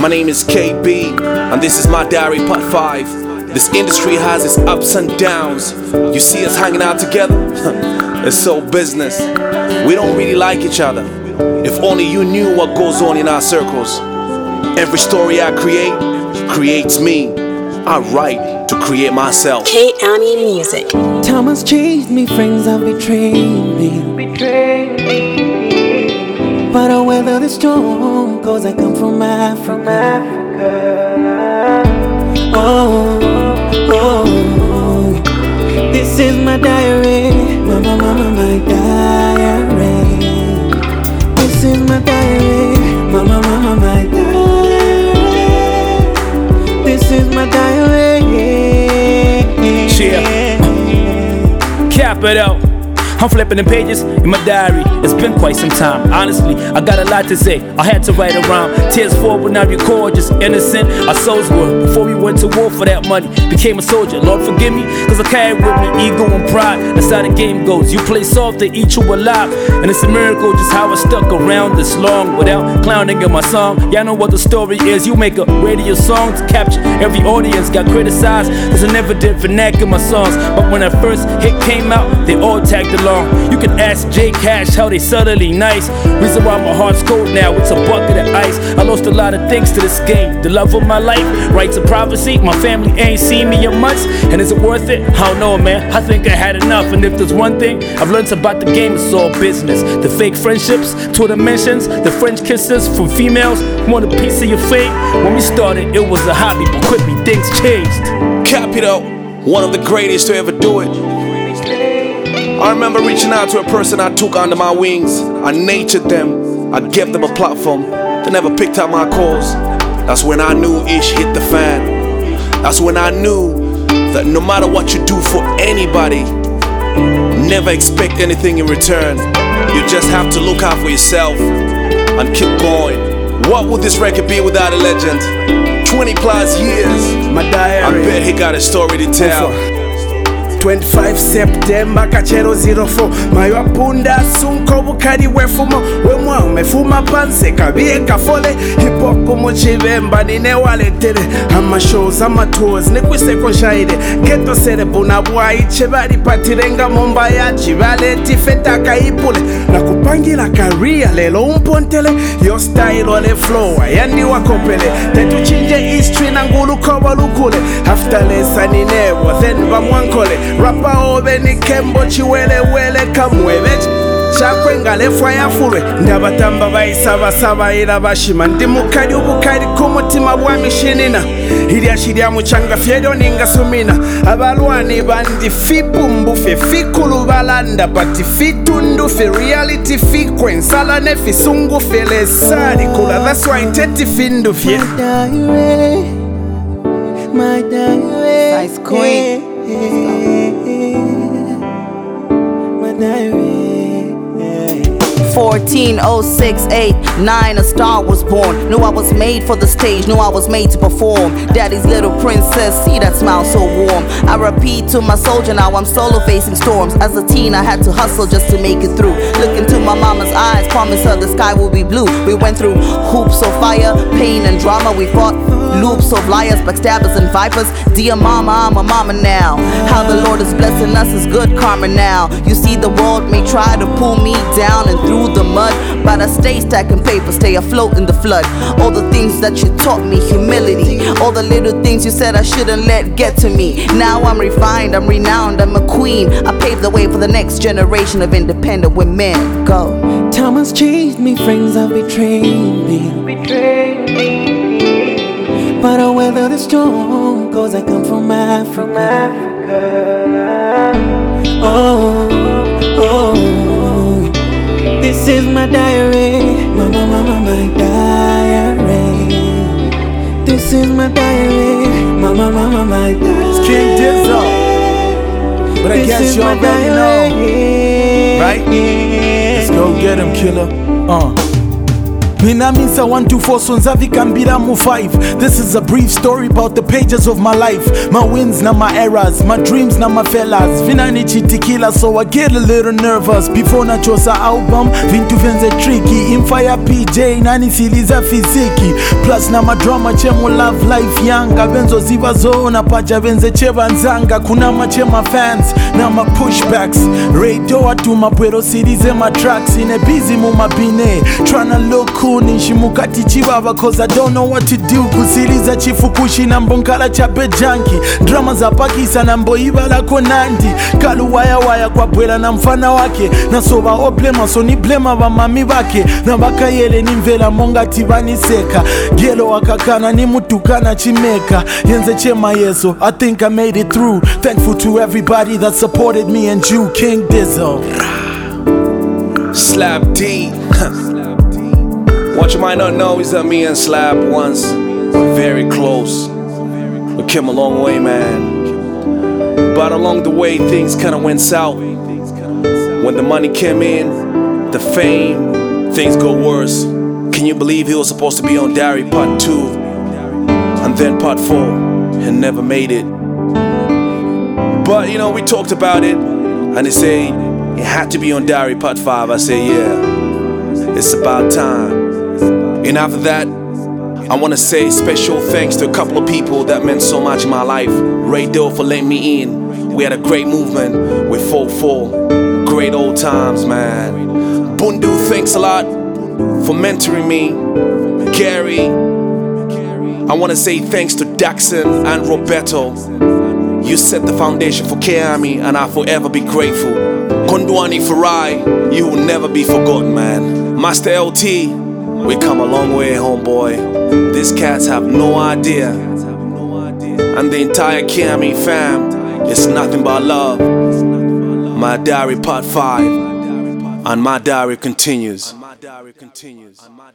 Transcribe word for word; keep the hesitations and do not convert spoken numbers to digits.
My name is K B, and this is my diary part five. This industry has its ups and downs. You see us hanging out together? It's so business. We don't really like each other. If only you knew what goes on in our circles. Every story I create creates me. I write to create myself. K Ami Music. Time has changed me, friends have betrayed me. Betrayed me. But I weather the storm, cause I come from Africa. Oh, oh, this is my diary. Mama, mama, my diary. This is my diary. Mama, mama, my diary. This is my diary. Yeah. Cap it out. I'm flipping the pages in my diary. It's been quite some time. Honestly, I got a lot to say. I had to write a rhyme. Tears fall when I record, just innocent. Our souls were before we went to war for that money. Became a soldier. Lord forgive me, cause I carry with me ego and pride. That's how the game goes. You play soft, they eat you alive. And it's a miracle just how I stuck around this long without clowning in my song. Y'all know what the story is. You make a radio song to capture every audience. Got criticized cause I never did vernac in my songs. But when that first hit came out, they all tagged along. You can ask J Cash how they subtly nice. Reason why my heart's cold now, it's a bucket of ice. I lost a lot of things to this game. The love of my life, rights of privacy. My family ain't seen me in months. And is it worth it? I don't know, man. I think I had enough. And if there's one thing I've learned about the game, it's all business. The fake friendships, Twitter mentions, the French kisses from females. Want a piece of your fate? When we started, it was a hobby, but quickly things changed. Capito, one of the greatest to ever do it. I remember reaching out to a person I took under my wings. I nurtured them, I gave them a platform. They never picked up my calls. That's when I knew ish hit the fan. That's when I knew that no matter what you do for anybody, never expect anything in return. You just have to look out for yourself and keep going. What would this record be without a legend? twenty plus years, my diary. I bet he got a story to tell. twenty-five September kachero zero four mayo apunda sunko bukari wefumo wemwa umefuma panse kabiye kafole hip hop mu chibemba nine waletere ama shows ama tours nekwiseko shaire ghetto cerebro na bwai chebali patirenga momba ya chibale tifeta kaipule na kupangira career lelo umpontele your style ole flow yani wakopele tetuchinje history na ngulu koba lukule after lesson inewo then bamwankole Rapa obe ni kembo chiwele wele kamwebe Chakwe ngalefwa ya fure Ndabatamba baisaba saba ila bashima Ndi mukari ubukari kumutima bwa mishinina Hili ashiria muchanga fyedo ninga sumina Abalwani bandi fipu mbufe Fikulu balanda bati fitu ndufe Reality fikwen sala nefi sungu fele sari Kula that's why teti findu fye My diary My diary Size Queen My diary. fourteen oh six eight nine, a star was born. Knew I was made for the stage, knew I was made to perform. Daddy's little princess, see that smile so warm. I repeat to my soldier, now I'm solo facing storms. As a teen I had to hustle just to make it through. Look into my mama's eyes, promise her the sky will be blue. We went through hoops of fire, pain and drama. We fought loops of liars, backstabbers and vipers. Dear mama, I'm a mama now. How the Lord is blessing us is good karma now. You see the world may try to pull me down and through the mud, but I stay stacking paper, stay afloat in the flood. All the things that you taught me, humility. All the little things you said I shouldn't let get to me. Now I'm refined, I'm renowned, I'm a queen. I paved the way for the next generation of independent women. Go. Time has changed me, friends have betrayed me. Betrayed me. But I weather the storm, cause I come from Africa. Oh, oh, this is my diary. Mama, mama, my diary. This is my diary. Mama, mama, my diary. It's King Dizzle. But I This guess is you my already know, diary. right? Let's go get him, killer. Uh. Mina Minsa one two four Sonzavi Kambira Mu five. This is a brief story about the pages of my life. My wins na my errors, my dreams na my fellas. Vina ni chitikila so I get a little nervous. Before na chosa album, vintu venze tricky. In fire P J nani siliza fiziki. plus na madrama chemu love life yanga benzo ziva zona paja benze cheba nzanga kuna machema fans na ma pushbacks radio atuma pwero sirize ma tracks in a busy mu mabine tryna look cool nishimukati chibaba cause I don't know what to do kusiriza chifukushi na mbonkala cha bejanki drama za pakisa na mboiba la konandi kalu waya waya kwa pwela na mfana wake na soba oblema so ni blema ba mami bake na baka yele ni mvela monga tibani seka gelo wakakana ni mutukana chimeka yenze chema yeso I think I made it through thankful to everybody that supported me and you King Dizzle Slap D. What you might not know is that me and Slap once were very close. We came a long way, man. But along the way, things kinda went south. When the money came in, the fame, things got worse. Can you believe he was supposed to be on Diary Part two? And then Part four, and never made it. But you know, we talked about it, and they say it had to be on Diary Part five. I say, yeah, it's about time. And after that, I want to say special thanks to a couple of people that meant so much in my life. Ray Dill for letting me in. We had a great movement with four four. Great old times, man. Bundu, thanks a lot for mentoring me. Gary, I want to say thanks to Daxon and Roberto. You set the foundation for K-Army and I'll forever be grateful. Kondwani Farai, you will never be forgotten, man. Master L T, we come a long way, homeboy. These cats have no idea. And the entire K-Army fam, it's nothing but love. My Diary Part five, and my diary continues.